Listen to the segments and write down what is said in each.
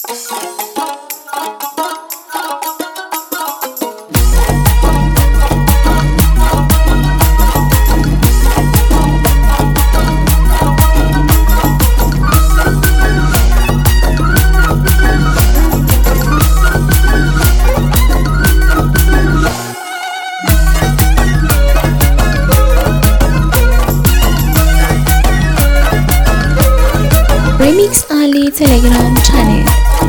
Remix Ali Telegram channel.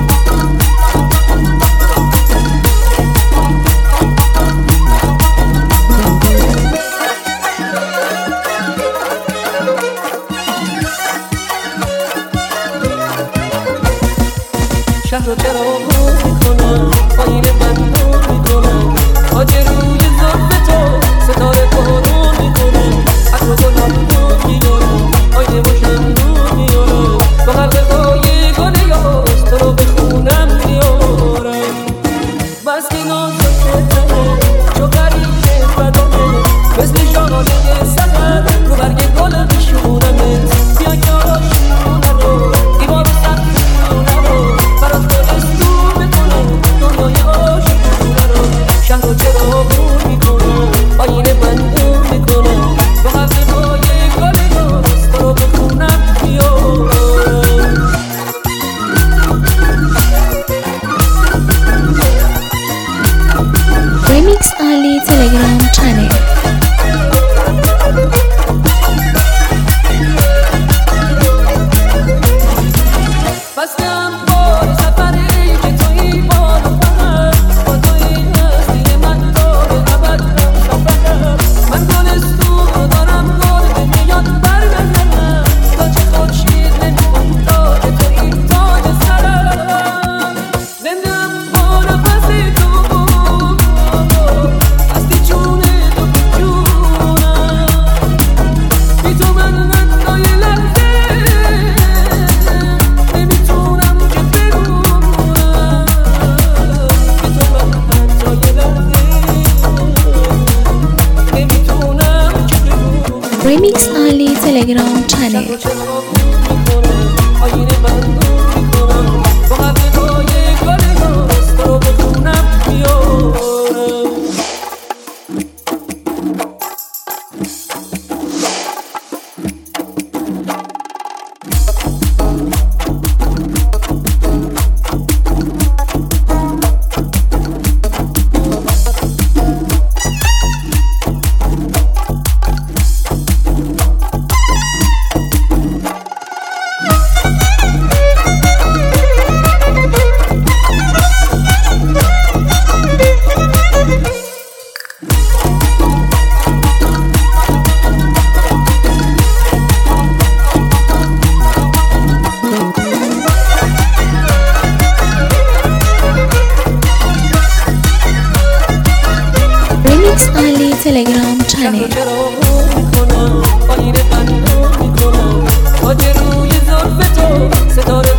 شهر رو چرا نور میکنم، آینه من نور میکنم، خاک روی زلف تو ستاره بارون میکنم، عطر و گلم نور میارم، آینه باشم نور میارم، با قلبهای گل یاس تو رو به خونم میارم. بس که نازکه چو غریب بدنه، مثل ژاله سحر رو برگ گل میشونمت. بیا که آشونه رو دیوار سختونه رو برات فرستون میکنم، دنیای عاشقونه رو. شهر رو چرا نور میکنم، آینه من نور میکنم، با قلبهای گل یاس تو رو به خونم میارم. Remix Ali Telegram channel. بستم بار سفری که توی بال و پرم، با توی هستی من تا به ابد همسفرم. من گلستون رو دارم گل نمیاد بر بزنم، تا چه خورشید نمیخوام تا که توی تاج سرم. زنده‌ام با نفس تو، هستی جون تو جونم، بی تو من حتی یه لحظه نمیتونم که بمونم، بی تو من حتی یه لحظه نمیتونم که بمونم. Remix Ali Telegram channel. شهر رو چرا نور میکنم، آینه من نور میکنم، با قلبهای گل یاس تو رو به خونم میارم. Remix Ali Telegram شهر رو channel. چرا نور میکنم، آینه من نور میکنم، خاک روی زلف تو ستاره